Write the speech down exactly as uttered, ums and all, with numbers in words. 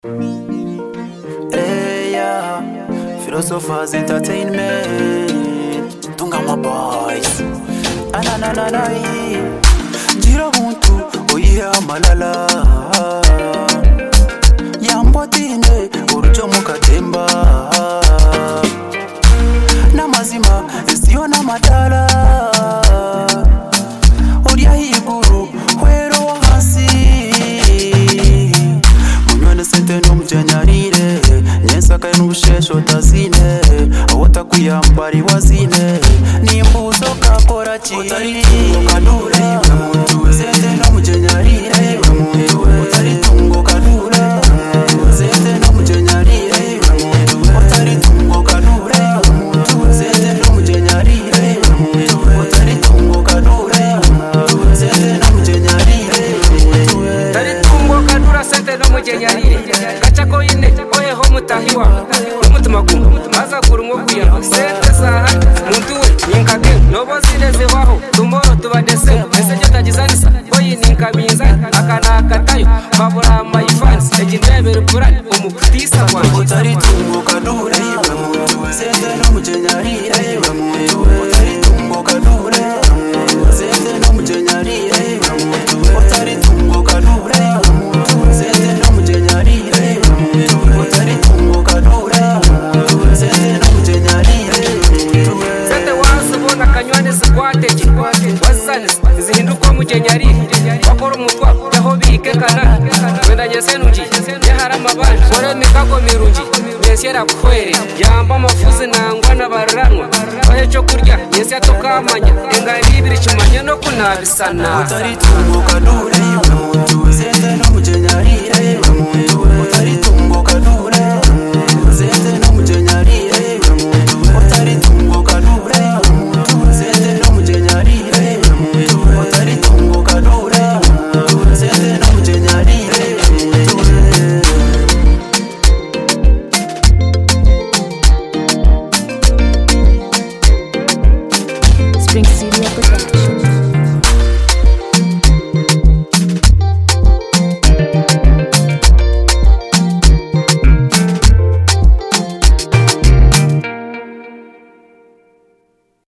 Hey, yeah. Philosophers Entertainment. Tungama boys. Ananananai. Jiro buntu. Oh yeah, malala. Yambotine. Urujo mukatemba. Namazima. Sio na matala. Oria higuru. Wero hasi. Munywene sente no mujanyarire. Nyesaka n'ubushesho tazine. Awota kuyambari wazine. Nimbuzo kakora chi. Utari tungo kadure. Sente no mujanyarire. Utari tungo kadure. Sente no mujanyarire. Utari tungo kadure. Sente no mujanyarire. Utari tungo kadure. Sente no mujanyarire. Utari tungo kadura sente no mujanyarire. Gachako ine oye ho mutahiwa. Umutima gumu maza kurungo kuyamba sente saha muntu we ninkage nobo zinezewaho tomorrow tubadese message tagizanisa oyi ninkaminza akana akatayo babura my fans ejindebere purani umukutisa wanjye. Utari tungo kadure sente no mujanyarire. Utari tungo kadure sente no mujanyarire. Utari tungo kadure sente no mujanyarire. Utari tungo kadure sente no mujanyarire. Sente wasubona kanywani sikwateje wasanis zihinduka mujanyarire bakora umutwa yaho bike kana wenda nyesenuji yaharama banje wore mikago mirunji yesera kwere yamba mafuzi nangwa nabaranwa bahecho kurya yesi atokamanya engari ibiri kimanya no kunabisana. Utari tungo kadure sente no mujanyarire.